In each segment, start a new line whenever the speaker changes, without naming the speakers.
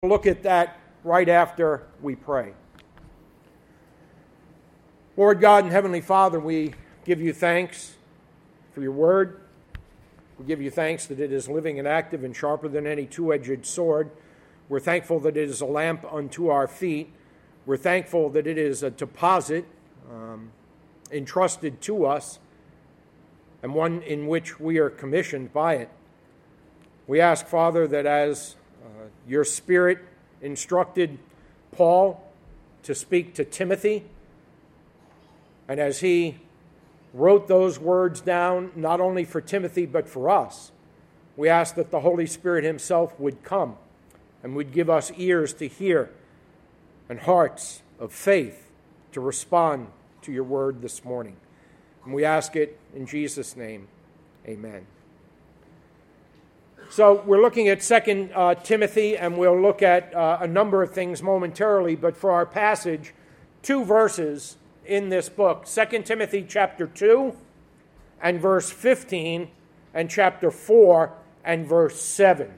Look at that right after we pray. Lord God and Heavenly Father, we give you thanks for your word. We give you thanks that it is living and active and sharper than any two-edged sword. We're thankful that it is a lamp unto our feet. We're thankful that it is a deposit entrusted to us and one in which we are commissioned by it. We ask, Father, that as your Spirit instructed Paul to speak to Timothy, and as he wrote those words down, not only for Timothy but for us, we ask that the Holy Spirit himself would come and would give us ears to hear and hearts of faith to respond to your word this morning. And we ask it in Jesus' name. Amen. So we're looking at 2 Timothy, and we'll look at a number of things momentarily, but for our passage, 2 verses in this book, 2 Timothy chapter 2 and verse 15, and chapter 4 and verse 7.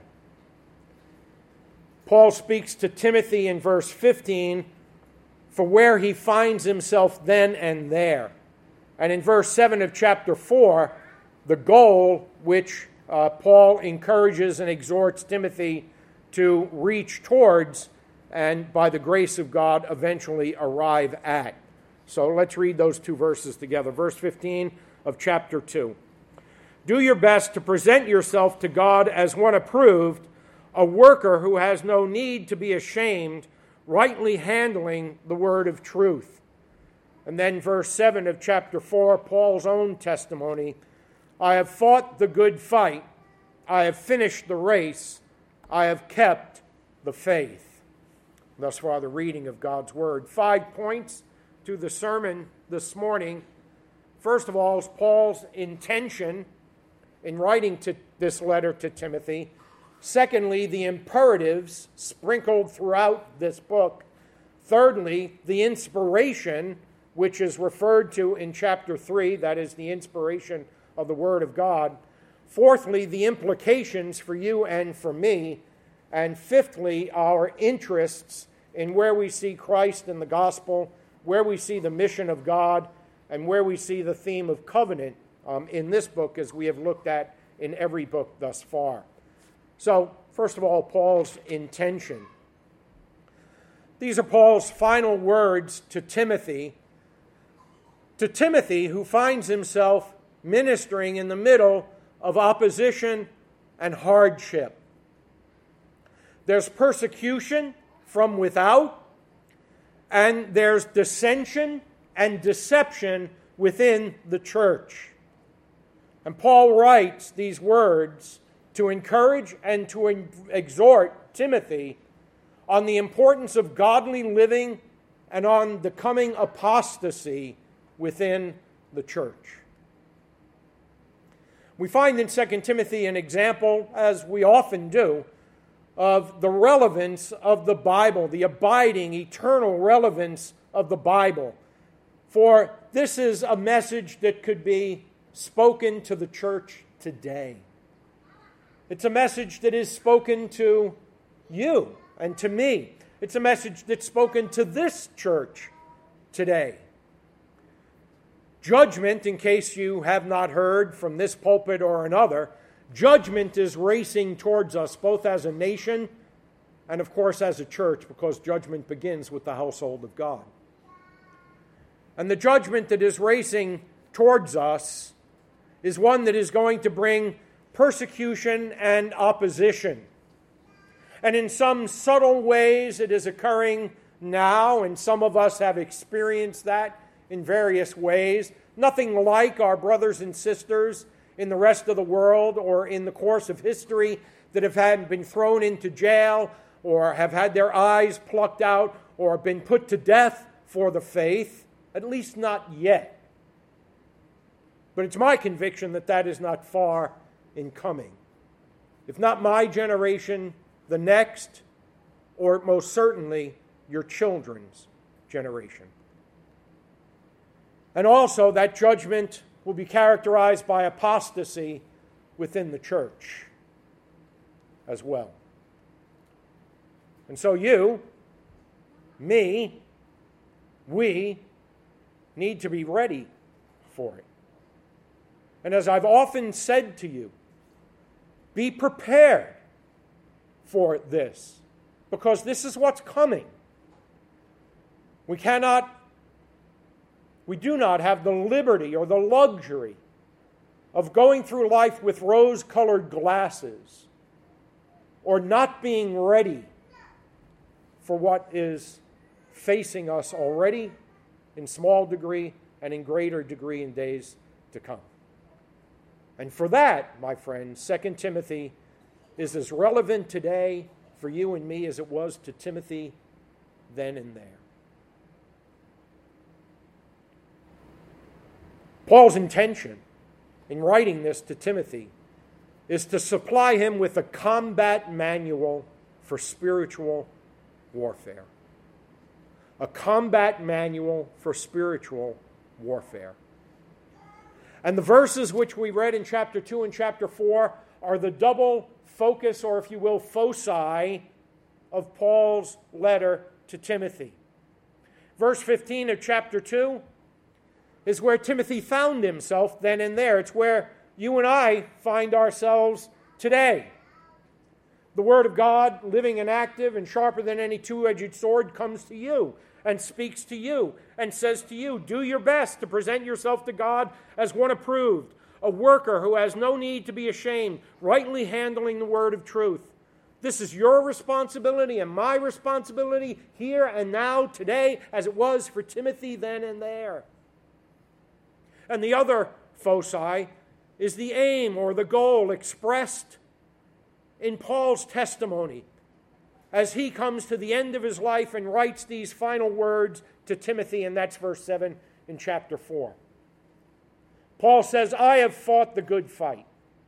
Paul speaks to Timothy in verse 15 for where he finds himself then and there. And in verse 7 of chapter 4, the goal which Paul encourages and exhorts Timothy to reach towards and by the grace of God eventually arrive at. So let's read those 2 verses together. Verse 15 of chapter 2. Do your best to present yourself to God as one approved, a worker who has no need to be ashamed, rightly handling the word of truth. And then verse 7 of chapter 4, Paul's own testimony. I have fought the good fight. I have finished the race. I have kept the faith. Thus far, the reading of God's word. 5 points to the sermon this morning. First of all is Paul's intention in writing to this letter to Timothy. Secondly, the imperatives sprinkled throughout this book. Thirdly, the inspiration, which is referred to in chapter 3, that is the inspiration of the Word of God. Fourthly, the implications for you and for me. And fifthly, our interests in where we see Christ in the gospel, where we see the mission of God, and where we see the theme of covenant in this book, as we have looked at in every book thus far. So, first of all, Paul's intention. These are Paul's final words to Timothy who finds himself ministering in the middle of opposition and hardship. There's persecution from without, and there's dissension and deception within the church. And Paul writes these words to encourage and to exhort Timothy on the importance of godly living and on the coming apostasy within the church. We find in 2 Timothy an example, as we often do, of the relevance of the Bible, the abiding, eternal relevance of the Bible. For this is a message that could be spoken to the church today. It's a message that is spoken to you and to me. It's a message that's spoken to this church today. Judgment, in case you have not heard from this pulpit or another, judgment is racing towards us, both as a nation and, of course, as a church, because judgment begins with the household of God. And the judgment that is racing towards us is one that is going to bring persecution and opposition. And in some subtle ways it is occurring now, and some of us have experienced that in various ways. Nothing like our brothers and sisters in the rest of the world or in the course of history that have been thrown into jail or have had their eyes plucked out or been put to death for the faith, at least not yet. But it's my conviction that that is not far in coming. If not my generation, the next, or most certainly your children's generation. And also that judgment will be characterized by apostasy within the church as well. And so you, me, we need to be ready for it. And as I've often said to you, be prepared for this, because this is what's coming. We do not have the liberty or the luxury of going through life with rose-colored glasses or not being ready for what is facing us already in small degree and in greater degree in days to come. And for that, my friends, 2 Timothy is as relevant today for you and me as it was to Timothy then and there. Paul's intention in writing this to Timothy is to supply him with a combat manual for spiritual warfare. A combat manual for spiritual warfare. And the verses which we read in chapter 2 and chapter 4 are the double focus, or if you will, foci of Paul's letter to Timothy. Verse 15 of chapter 2 is where Timothy found himself then and there. It's where you and I find ourselves today. The Word of God, living and active and sharper than any two-edged sword, comes to you and speaks to you and says to you, do your best to present yourself to God as one approved, a worker who has no need to be ashamed, rightly handling the word of truth. This is your responsibility and my responsibility here and now, today, as it was for Timothy then and there. And the other foci is the aim or the goal expressed in Paul's testimony as he comes to the end of his life and writes these final words to Timothy, and that's verse 7 in chapter 4. Paul says, I have fought the good fight.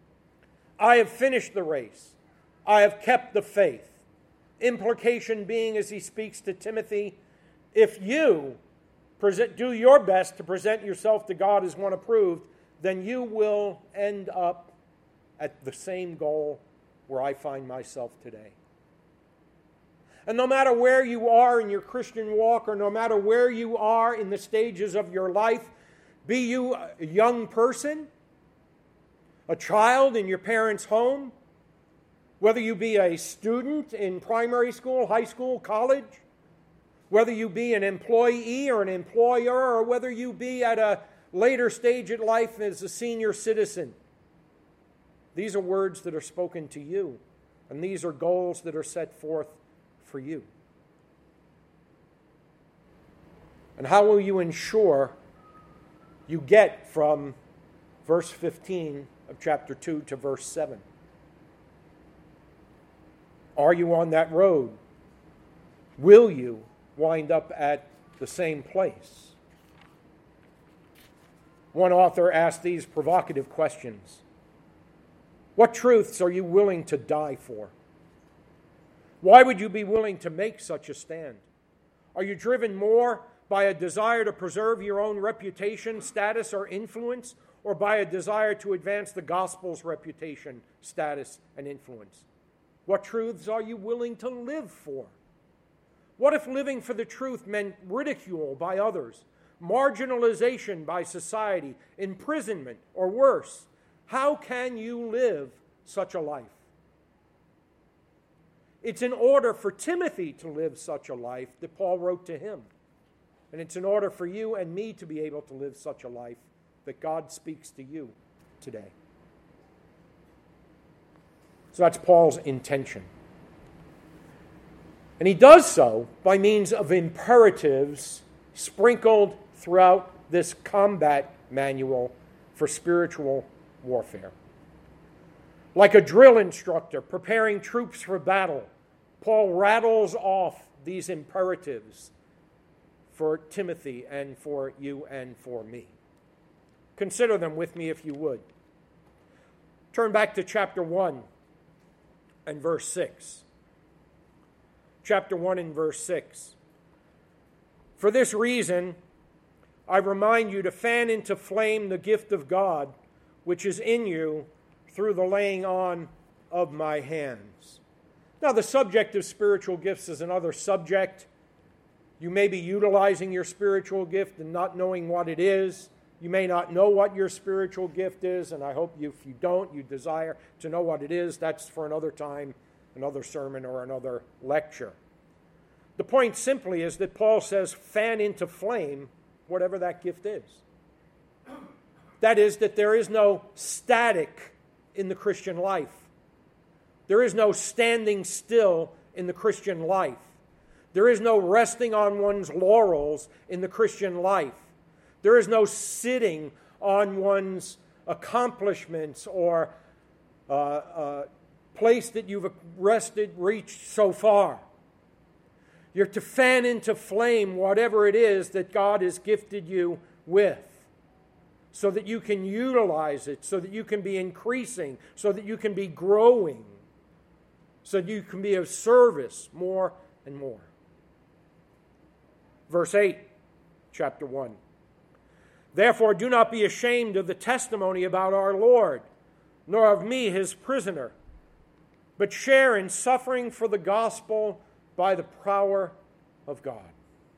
I have finished the race. I have kept the faith. Implication being, as he speaks to Timothy, if you do your best to present yourself to God as one approved, then you will end up at the same goal where I find myself today. And no matter where you are in your Christian walk, or no matter where you are in the stages of your life, be you a young person, a child in your parents' home, whether you be a student in primary school, high school, college, whether you be an employee or an employer, or whether you be at a later stage in life as a senior citizen, these are words that are spoken to you, and these are goals that are set forth for you. And how will you ensure you get from verse 15 of chapter 2 to verse 7? Are you on that road? Will you wind up at the same place? One author asked these provocative questions. What truths are you willing to die for? Why would you be willing to make such a stand? Are you driven more by a desire to preserve your own reputation, status, or influence, or by a desire to advance the gospel's reputation, status, and influence? What truths are you willing to live for? What if living for the truth meant ridicule by others, marginalization by society, imprisonment, or worse? How can you live such a life? It's in order for Timothy to live such a life that Paul wrote to him. And it's in order for you and me to be able to live such a life that God speaks to you today. So that's Paul's intention. And he does so by means of imperatives sprinkled throughout this combat manual for spiritual warfare. Like a drill instructor preparing troops for battle, Paul rattles off these imperatives for Timothy and for you and for me. Consider them with me if you would. Turn back to chapter 1 and verse 6. Chapter 1 and verse 6. For this reason, I remind you to fan into flame the gift of God, which is in you through the laying on of my hands. Now, the subject of spiritual gifts is another subject. You may be utilizing your spiritual gift and not knowing what it is. You may not know what your spiritual gift is, and I hope if you don't, you desire to know what it is. That's for another time, another sermon, or another lecture. The point simply is that Paul says, fan into flame whatever that gift is. That is, that there is no static in the Christian life. There is no standing still in the Christian life. There is no resting on one's laurels in the Christian life. There is no sitting on one's accomplishments or place that you've reached so far. You're to fan into flame whatever it is that God has gifted you with, so that you can utilize it, so that you can be increasing, so that you can be growing, so that you can be of service more and more. Verse 8, chapter 1. Therefore, do not be ashamed of the testimony about our Lord, nor of me, his prisoner, but share in suffering for the gospel by the power of God.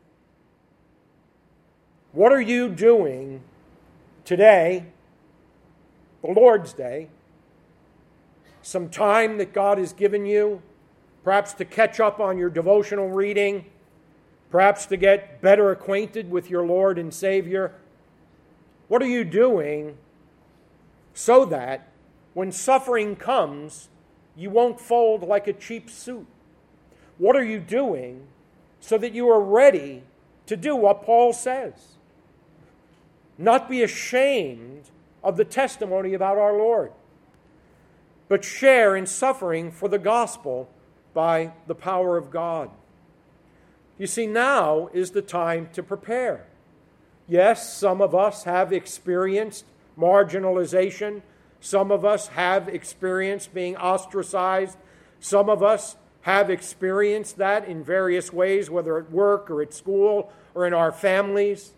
What are you doing today, the Lord's Day, some time that God has given you, perhaps to catch up on your devotional reading, perhaps to get better acquainted with your Lord and Savior? What are you doing so that when suffering comes, you won't fold like a cheap suit? What are you doing so that you are ready to do what Paul says? Not be ashamed of the testimony about our Lord, but share in suffering for the gospel by the power of God. You see, now is the time to prepare. Yes, some of us have experienced marginalization. Some of us have experienced being ostracized. Some of us have experienced that in various ways, whether at work or at school or in our families.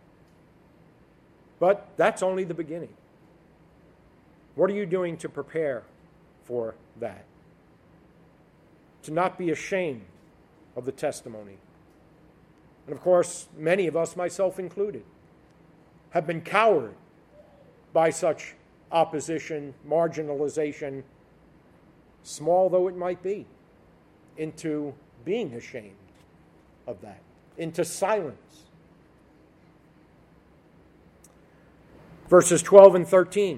But that's only the beginning. What are you doing to prepare for that? To not be ashamed of the testimony. And of course, many of us, myself included, have been cowed by such opposition, marginalization, small though it might be, into being ashamed of that, into silence. Verses 12 and 13.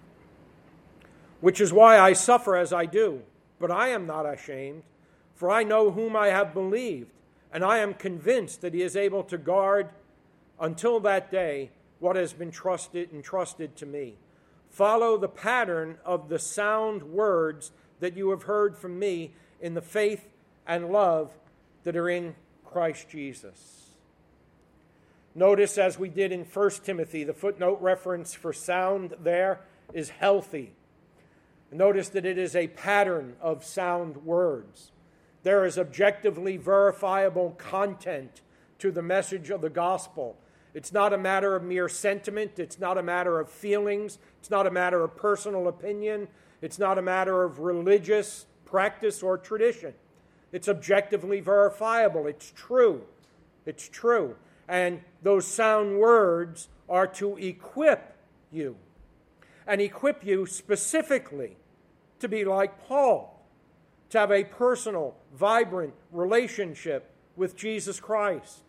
Which is why I suffer as I do, but I am not ashamed, for I know whom I have believed, and I am convinced that he is able to guard until that day what has been entrusted to me. Follow the pattern of the sound words that you have heard from me in the faith and love that are in Christ Jesus. Notice, as we did in 1 Timothy, the footnote reference for sound there is healthy. Notice that it is a pattern of sound words. There is objectively verifiable content to the message of the gospel. It's not a matter of mere sentiment. It's not a matter of feelings. It's not a matter of personal opinion. It's not a matter of religious practice or tradition. It's objectively verifiable. It's true. It's true. And those sound words are to equip you. And equip you specifically to be like Paul, to have a personal, vibrant relationship with Jesus Christ.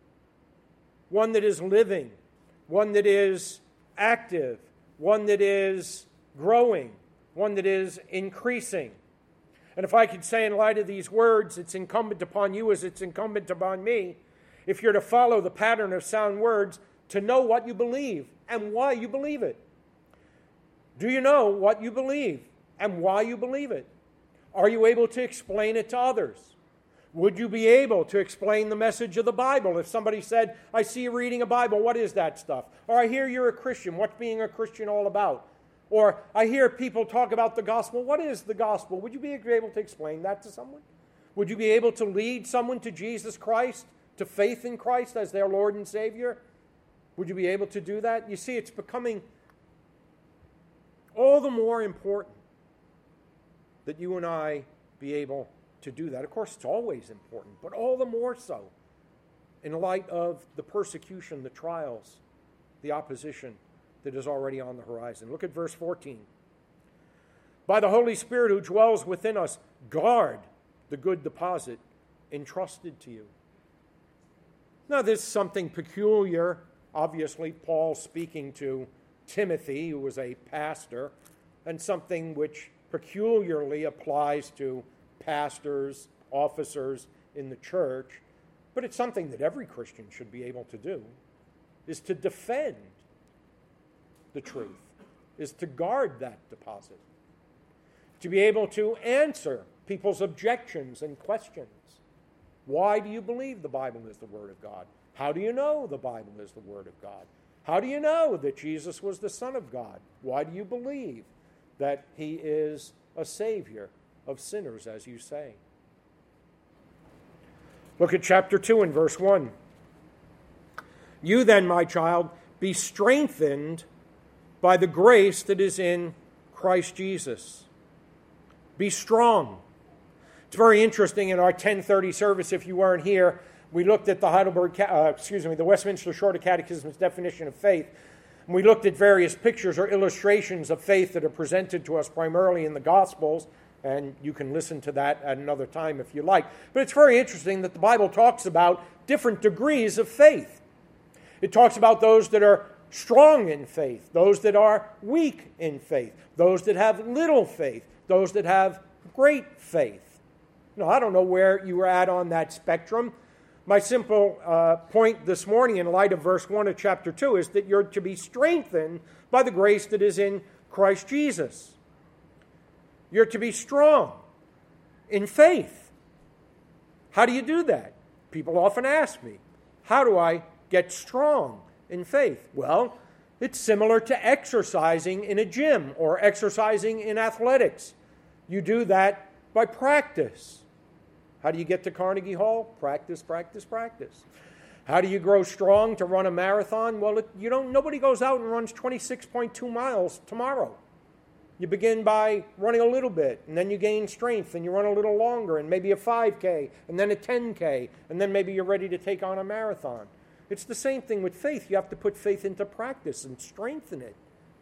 One that is living, one that is active, one that is growing, one that is increasing. And if I could say in light of these words, it's incumbent upon you as it's incumbent upon me, if you're to follow the pattern of sound words, to know what you believe and why you believe it. Do you know what you believe and why you believe it? Are you able to explain it to others? Would you be able to explain the message of the Bible? If somebody said, I see you reading a Bible, what is that stuff? Or I hear you're a Christian, what's being a Christian all about? Or I hear people talk about the gospel, what is the gospel? Would you be able to explain that to someone? Would you be able to lead someone to Jesus Christ, to faith in Christ as their Lord and Savior? Would you be able to do that? You see, it's becoming all the more important that you and I be able to do that. Of course, it's always important, but all the more so in light of the persecution, the trials, the opposition that is already on the horizon. Look at verse 14. By the Holy Spirit who dwells within us, guard the good deposit entrusted to you. Now, there's something peculiar. Obviously, Paul speaking to Timothy, who was a pastor, and something which peculiarly applies to pastors, officers in the church, but it's something that every Christian should be able to do, is to defend the truth, is to guard that deposit, to be able to answer people's objections and questions. Why do you believe the Bible is the Word of God? How do you know the Bible is the Word of God? How do you know that Jesus was the Son of God? Why do you believe that He is a Savior of sinners, as you say? Look at chapter 2 and verse 1. You then, my child, be strengthened by the grace that is in Christ Jesus. Be strong. It's very interesting in our 10:30 service, if you weren't here, we looked at the Westminster Shorter Catechism's definition of faith. And we looked at various pictures or illustrations of faith that are presented to us primarily in the Gospels, and you can listen to that at another time if you like. But it's very interesting that the Bible talks about different degrees of faith. It talks about those that are strong in faith, those that are weak in faith, those that have little faith, those that have great faith. Now, I don't know where you are at on that spectrum. My simple point this morning in light of verse 1 of chapter 2 is that you're to be strengthened by the grace that is in Christ Jesus. You're to be strong in faith. How do you do that? People often ask me, how do I get strong in faith? Well, it's similar to exercising in a gym or exercising in athletics. You do that by practice. How do you get to Carnegie Hall? Practice, practice, practice. How do you grow strong to run a marathon? Well, nobody goes out and runs 26.2 miles tomorrow. You begin by running a little bit, and then you gain strength, and you run a little longer, and maybe a 5K, and then a 10K, and then maybe you're ready to take on a marathon. It's the same thing with faith. You have to put faith into practice and strengthen it.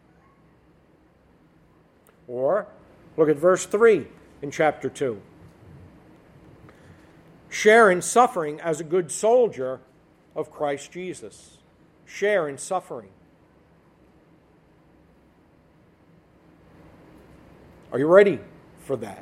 Or, look at verse 3 in chapter 2. Share in suffering as a good soldier of Christ Jesus. Share in suffering. Are you ready for that?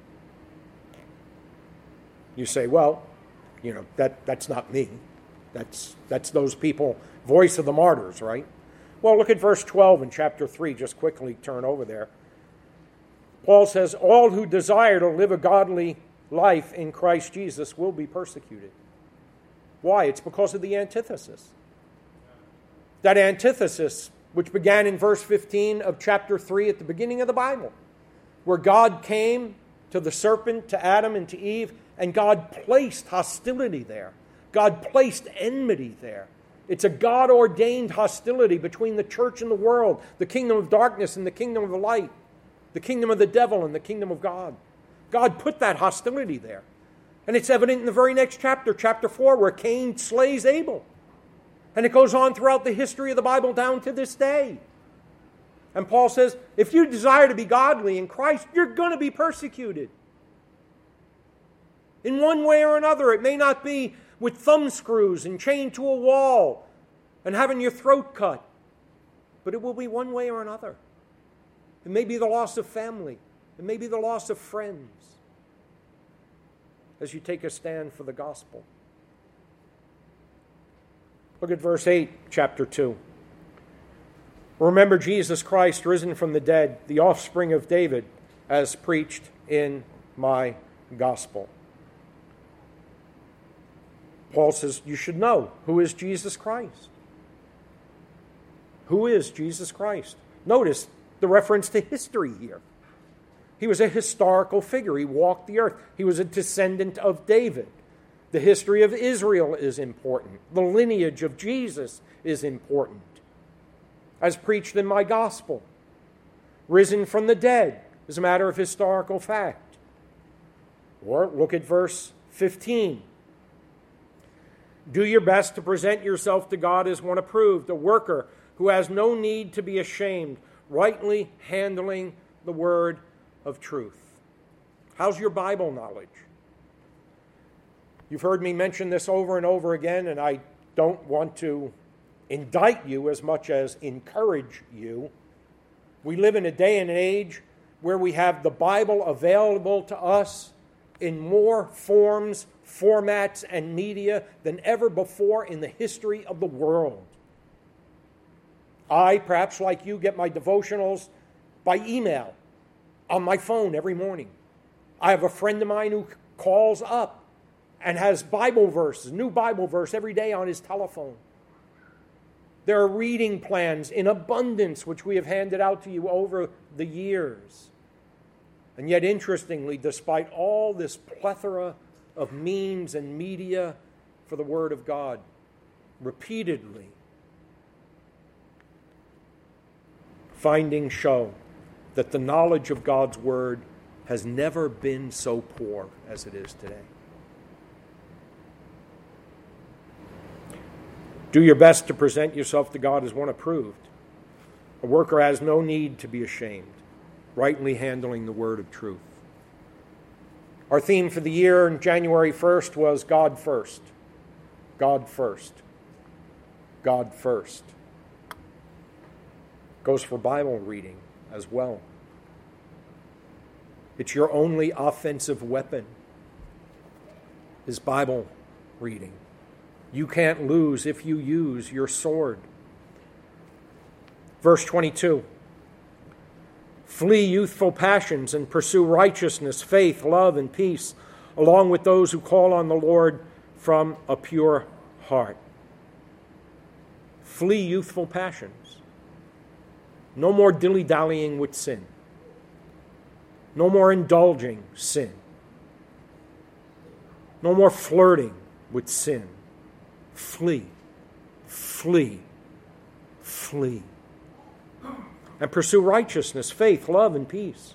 You say, well, that's not me. That's those people, voice of the martyrs, right? Well, look at verse 12 in chapter 3. Just quickly turn over there. Paul says, all who desire to live a godly life in Christ Jesus will be persecuted. Why? It's because of the antithesis. That antithesis, which began in verse 15 of chapter 3 at the beginning of the Bible, where God came to the serpent, to Adam and to Eve, and God placed hostility there. God placed enmity there. It's a God-ordained hostility between the church and the world, the kingdom of darkness and the kingdom of the light, the kingdom of the devil and the kingdom of God. God put that hostility there. And it's evident in the very next chapter, chapter 4, where Cain slays Abel. And it goes on throughout the history of the Bible down to this day. And Paul says, if you desire to be godly in Christ, you're going to be persecuted. In one way or another, it may not be with thumb screws and chained to a wall and having your throat cut, but it will be one way or another. It may be the loss of family. It may be the loss of friends as you take a stand for the gospel. Look at verse 8, chapter 2. Remember Jesus Christ risen from the dead, the offspring of David, as preached in my gospel. Paul says you should know who is Jesus Christ. Who is Jesus Christ? Notice the reference to history here. He was a historical figure. He walked the earth. He was a descendant of David. The history of Israel is important. The lineage of Jesus is important. As preached in my gospel. Risen from the dead is a matter of historical fact. Or look at verse 15. Do your best to present yourself to God as one approved, a worker who has no need to be ashamed, rightly handling the word of truth. How's your Bible knowledge? You've heard me mention this over and over again, and I don't want to indict you as much as encourage you. We live in a day and age where we have the Bible available to us in more forms, formats, and media than ever before in the history of the world. I, perhaps like you, get my devotionals by email on my phone every morning. I have a friend of mine who calls up and has Bible verses, new Bible verse every day on his telephone. There are reading plans in abundance which we have handed out to you over the years. And yet, interestingly, despite all this plethora of means and media for the Word of God, repeatedly, findings show that the knowledge of God's Word has never been so poor as it is today. Do your best to present yourself to God as one approved. A worker has no need to be ashamed, rightly handling the word of truth. Our theme for the year on January 1st was God first. God first. God first. Goes for Bible reading as well. It's your only offensive weapon is Bible reading. You can't lose if you use your sword. Verse 22. Flee youthful passions and pursue righteousness, faith, love, and peace, along with those who call on the Lord from a pure heart. Flee youthful passions. No more dilly-dallying with sin. No more indulging sin. No more flirting with sin. Flee, flee, flee. And pursue righteousness, faith, love, and peace.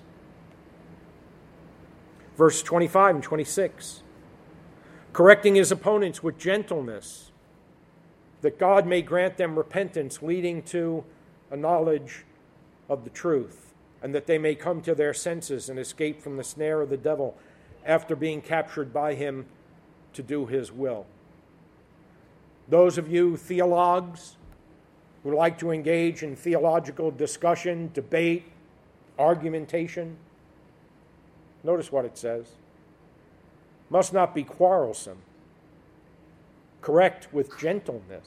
Verse 25 and 26. Correcting his opponents with gentleness, that God may grant them repentance, leading to a knowledge of the truth, and that they may come to their senses and escape from the snare of the devil after being captured by him to do his will. Those of you theologues who like to engage in theological discussion, debate, argumentation, notice what it says. Must not be quarrelsome. Correct with gentleness.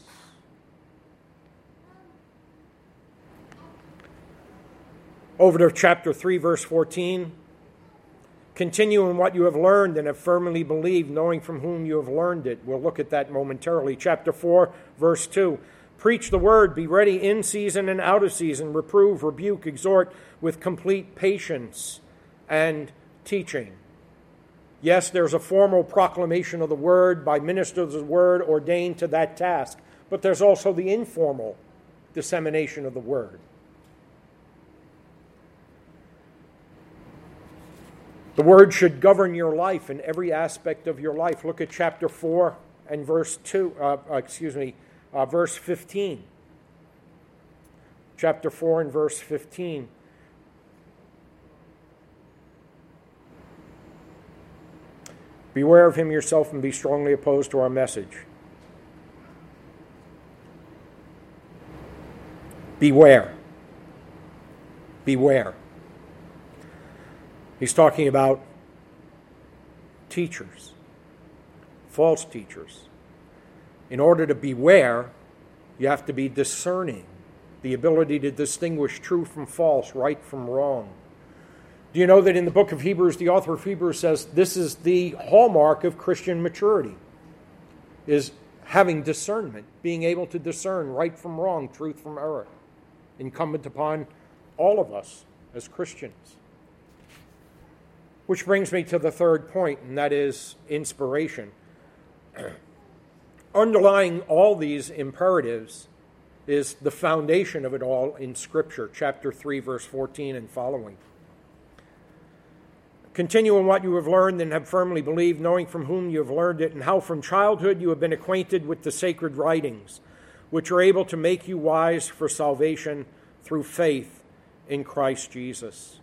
Over to chapter 3, verse 14. Continue in what you have learned and have firmly believed, knowing from whom you have learned it. We'll look at that momentarily. Chapter 4, verse 2. Preach the word, be ready in season and out of season, reprove, rebuke, exhort with complete patience and teaching. Yes, there's a formal proclamation of the word by ministers of the word ordained to that task, but there's also the informal dissemination of the word. The word should govern your life in every aspect of your life. Look at chapter 4 and verse 15. Chapter 4 and verse 15. Beware of him yourself and be strongly opposed to our message. Beware. Beware. He's talking about teachers, false teachers. In order to beware, you have to be discerning, the ability to distinguish true from false, right from wrong. Do you know that in the book of Hebrews, the author of Hebrews says this is the hallmark of Christian maturity, is having discernment, being able to discern right from wrong, truth from error, incumbent upon all of us as Christians. Which brings me to the third point, and that is inspiration. Underlying all these imperatives is the foundation of it all in Scripture, chapter 3, verse 14 and following. Continue in what you have learned and have firmly believed, knowing from whom you have learned it, and how from childhood you have been acquainted with the sacred writings, which are able to make you wise for salvation through faith in Christ Jesus.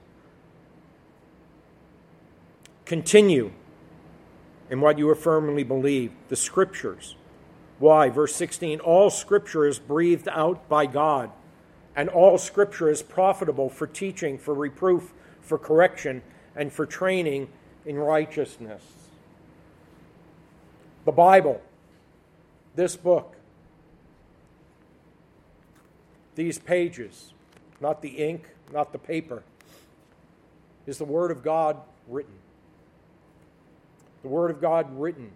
Continue in what you have firmly believed, the Scriptures. Why? Verse 16, all Scripture is breathed out by God, and all Scripture is profitable for teaching, for reproof, for correction, and for training in righteousness. The Bible, this book, these pages, not the ink, not the paper, is the Word of God written. The Word of God written.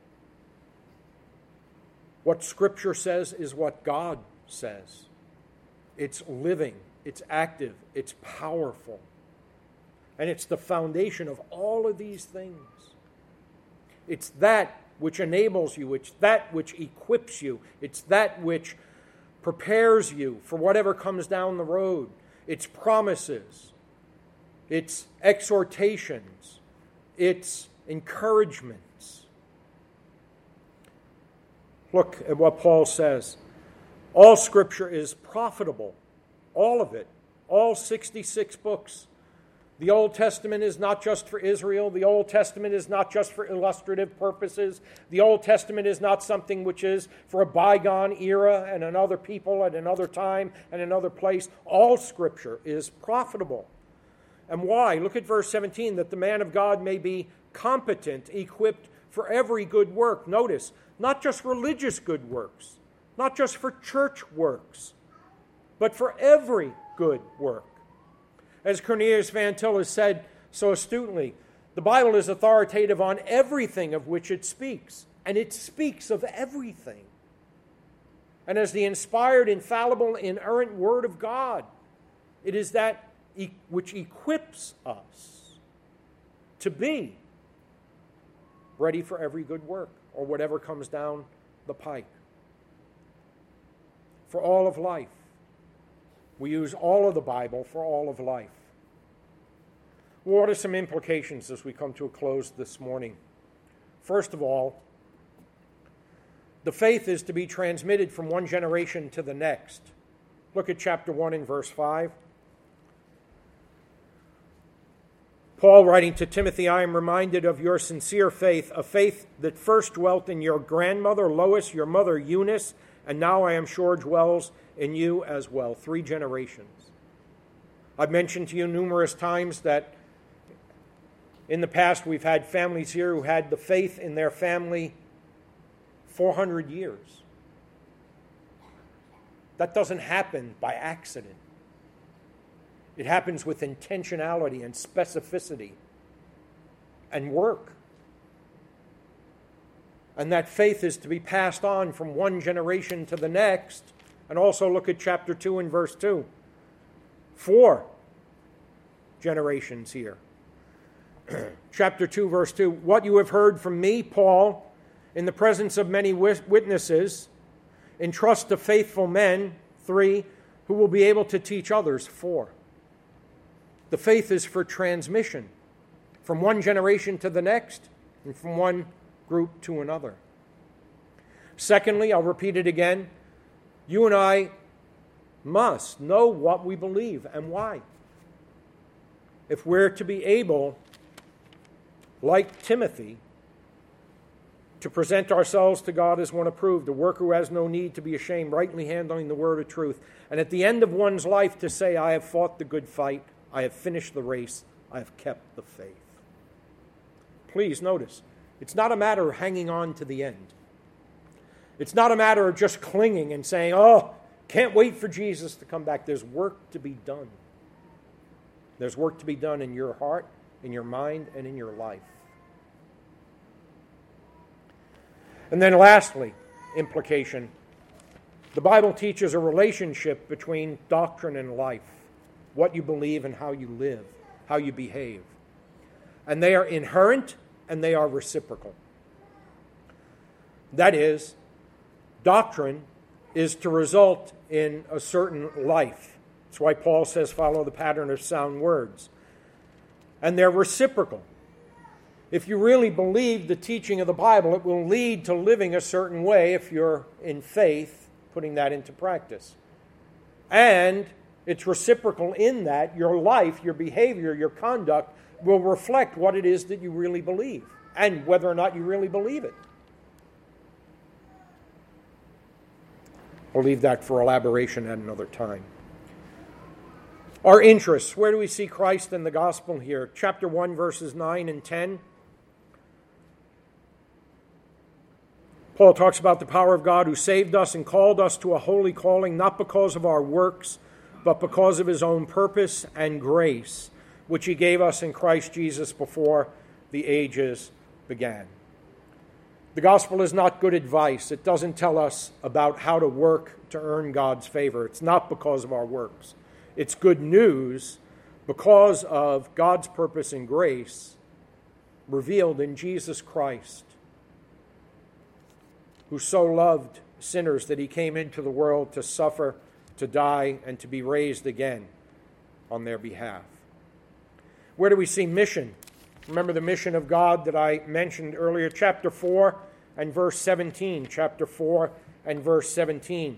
What Scripture says is what God says. It's living, it's active, it's powerful. And it's the foundation of all of these things. It's that which enables you. It's that which equips you. It's that which prepares you for whatever comes down the road. It's promises. It's exhortations. It's encouragements. Look at what Paul says. All Scripture is profitable. All of it. All 66 books. The Old Testament is not just for Israel. The Old Testament is not just for illustrative purposes. The Old Testament is not something which is for a bygone era and another people at another time and another place. All Scripture is profitable. And why? Look at verse 17, that the man of God may be competent, equipped for every good work. Notice, not just religious good works, not just for church works, but for every good work. As Cornelius Van Til has said so astutely, the Bible is authoritative on everything of which it speaks, and it speaks of everything. And as the inspired, infallible, inerrant Word of God, it is that which equips us to be ready for every good work, or whatever comes down the pike. For all of life. We use all of the Bible for all of life. What are some implications as we come to a close this morning? First of all, the faith is to be transmitted from one generation to the next. Look at chapter 1 and verse 5. Paul writing to Timothy, I am reminded of your sincere faith, a faith that first dwelt in your grandmother Lois, your mother Eunice, and now I am sure dwells in you as well. 3 generations. I've mentioned to you numerous times that in the past we've had families here who had the faith in their family 400 years. That doesn't happen by accident. It happens with intentionality and specificity and work. And that faith is to be passed on from one generation to the next. And also look at chapter 2 and verse 2. 4 generations here. Chapter 2, verse 2. What you have heard from me, Paul, in the presence of many witnesses, entrust to faithful men, 3, who will be able to teach others, 4. The faith is for transmission from one generation to the next and from one group to another. Secondly, I'll repeat it again, you and I must know what we believe and why. If we're to be able, like Timothy, to present ourselves to God as one approved, a worker who has no need to be ashamed, rightly handling the word of truth, and at the end of one's life to say, I have fought the good fight, I have finished the race, I have kept the faith. Please notice, it's not a matter of hanging on to the end. It's not a matter of just clinging and saying, oh, can't wait for Jesus to come back. There's work to be done. There's work to be done in your heart, in your mind, and in your life. And then lastly, implication, the Bible teaches a relationship between doctrine and life, what you believe and how you live, how you behave. And they are inherent and they are reciprocal. That is, doctrine is to result in a certain life. That's why Paul says, follow the pattern of sound words. And they're reciprocal. If you really believe the teaching of the Bible, it will lead to living a certain way if you're in faith, putting that into practice. And it's reciprocal in that your life, your behavior, your conduct will reflect what it is that you really believe and whether or not you really believe it. We'll leave that for elaboration at another time. Our interests. Where do we see Christ in the gospel here? Chapter 1, verses 9 and 10. Paul talks about the power of God who saved us and called us to a holy calling, not because of our works, but because of his own purpose and grace, which he gave us in Christ Jesus before the ages began. The gospel is not good advice. It doesn't tell us about how to work to earn God's favor. It's not because of our works. It's good news because of God's purpose and grace revealed in Jesus Christ, who so loved sinners that he came into the world to suffer, to die, and to be raised again on their behalf. Where do we see mission? Remember the mission of God that I mentioned earlier, chapter 4 and verse 17. Chapter 4 and verse 17.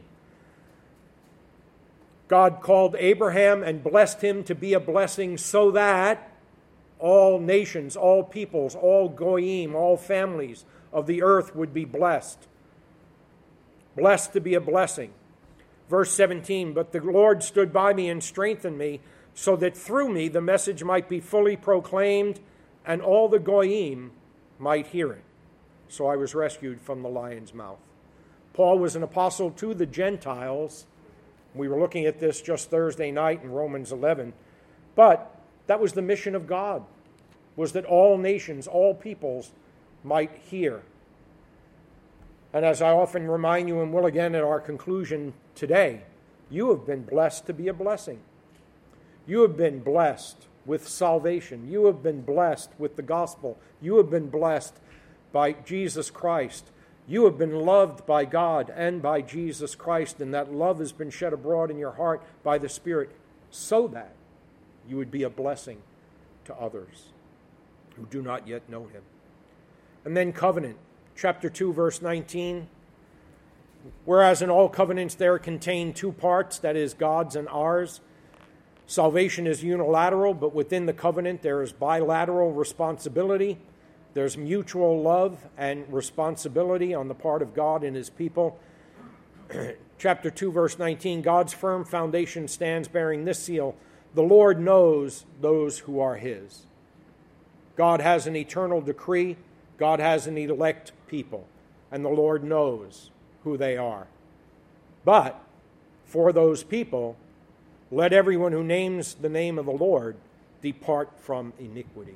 God called Abraham and blessed him to be a blessing so that all nations, all peoples, all goyim, all families of the earth would be blessed. Blessed to be a blessing. Verse 17, but the Lord stood by me and strengthened me, so that through me the message might be fully proclaimed, and all the goyim might hear it. So I was rescued from the lion's mouth. Paul was an apostle to the Gentiles. We were looking at this just Thursday night in Romans 11. But that was the mission of God, was that all nations, all peoples might hear. And as I often remind you and will again at our conclusion today, you have been blessed to be a blessing. You have been blessed with salvation. You have been blessed with the gospel. You have been blessed by Jesus Christ. You have been loved by God and by Jesus Christ, and that love has been shed abroad in your heart by the Spirit so that you would be a blessing to others who do not yet know him. And then covenant. Chapter 2, verse 19. Whereas in all covenants there contain two parts, that is, God's and ours. Salvation is unilateral, but within the covenant there is bilateral responsibility. There's mutual love and responsibility on the part of God and his people. Chapter 2, verse 19. God's firm foundation stands bearing this seal: the Lord knows those who are his. God has an eternal decree. God has an elect people, and the Lord knows who they are. But for those people, let everyone who names the name of the Lord depart from iniquity.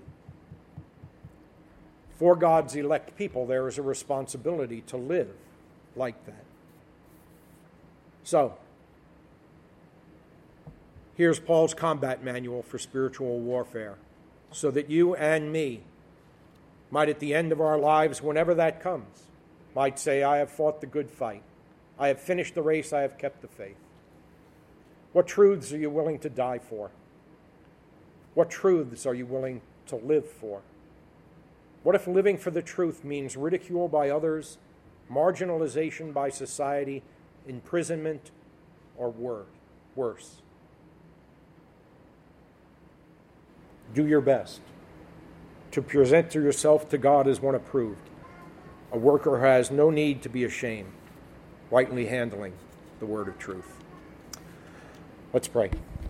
For God's elect people, there is a responsibility to live like that. So, here's Paul's combat manual for spiritual warfare, so that you and me might at the end of our lives, whenever that comes, might say, I have fought the good fight. I have finished the race. I have kept the faith. What truths are you willing to die for? What truths are you willing to live for? What if living for the truth means ridicule by others, marginalization by society, imprisonment, or worse? Do your best to present yourself to God as one approved, a worker who has no need to be ashamed, rightly handling the word of truth. Let's pray.